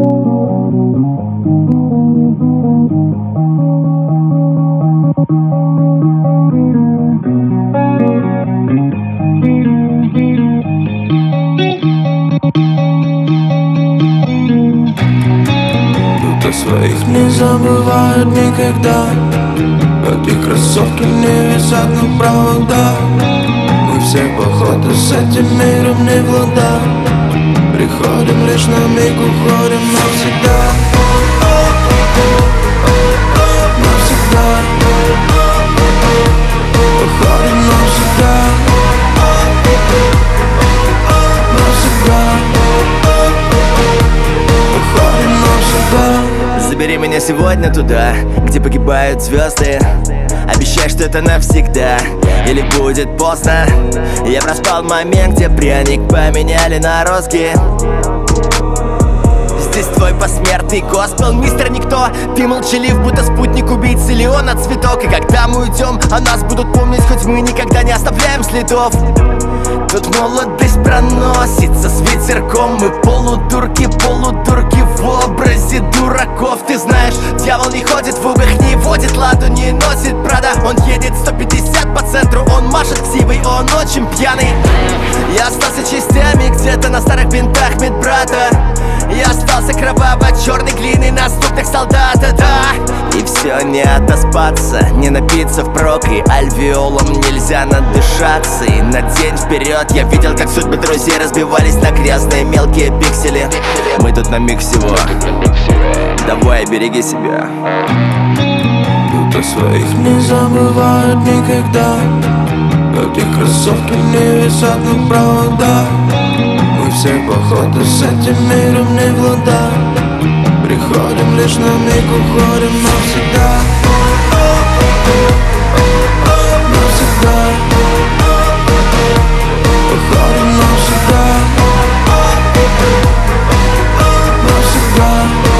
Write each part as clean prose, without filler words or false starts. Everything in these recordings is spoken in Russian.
Своих не забывают никогда. Эти кроссовки не висят на проводах. Мы все походу с этим миром не в ладах. Приходим лишь на миг, уходим навсегда. Навсегда. Уходим навсегда. Навсегда. Уходим навсегда. Забери меня сегодня туда, где погибают звезды. Обещай, что это навсегда, или будет поздно. Я проспал момент, где пряник поменяли на розги. Здесь твой посмертный госпел, мистер Никто. Ты молчалив, будто спутник убийцы Леона цветок. И когда мы уйдем, о нас будут помнить, хоть мы никогда не оставляем следов. Тут молодость проносится с ветерком. Мы полудурки в образе дураков. Ты знаешь, дьявол не ходит в угах, не водит ладу, не носит Прада. Он едет 150 по центру, он машет ксивой, он очень пьяный. Я остался частями где-то на старых бинтах медбрата. Я остался кроваво-черной глиной на ступнях солдата, да. И все не отоспаться, не напиться впрок. И альвеолом нельзя надышаться. И на день вперед я видел, как судьбы друзей разбивались на грязные мелкие пиксели. Мы тут на миг всего. Давай, береги себя. Будто своих не забывают никогда. Эти кроссовки не висят на проводах. Мы все походу с этим миром не в ладах. Приходим лишь на миг, уходим навсегда. Навсегда. Уходим навсегда. Навсегда.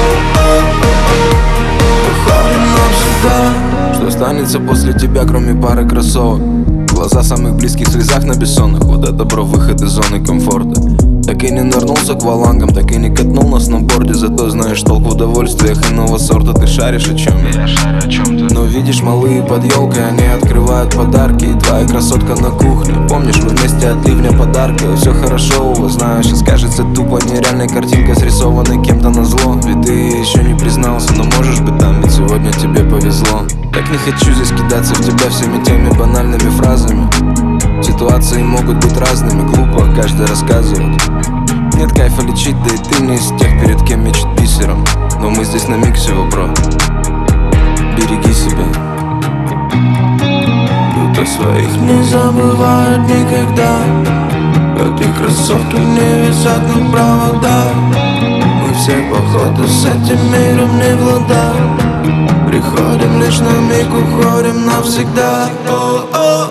Уходим навсегда. Что останется после тебя, кроме пары кроссовок? Глаза самых близких в слезах на бессонных. Вот это, бро, выход из зоны комфорта. Так и не нырнулся к валангам, так и не катнул на сноуборде. Зато знаешь толк в удовольствиях иного сорта. Ты шаришь, о чем я? Шарю, о чем ты? Но видишь, малые под елкой, они открывают подарки. И твоя красотка на кухне. Помнишь, мы вместе от ливня подарка. Все хорошо у вас, знаю, сейчас кажется тупо нереальная картинка, срисованная кем-то назло. Ведь ты еще не признался, но можешь быть там, ведь сегодня тебе повезло. Так не хочу здесь кидаться в тебя всеми теми банальными фразами. Ситуации могут быть разными, глупо каждый рассказывает. Нет кайфа лечить, да и ты не из тех, перед кем мечет бисером. Но мы здесь на миг всего, бро. Береги себя. Будто своих не забывают никогда. Эти кроссовки не висят на проводах. Мы все походу с этим миром не в ладах. Приходим лишь на миг, уходим навсегда.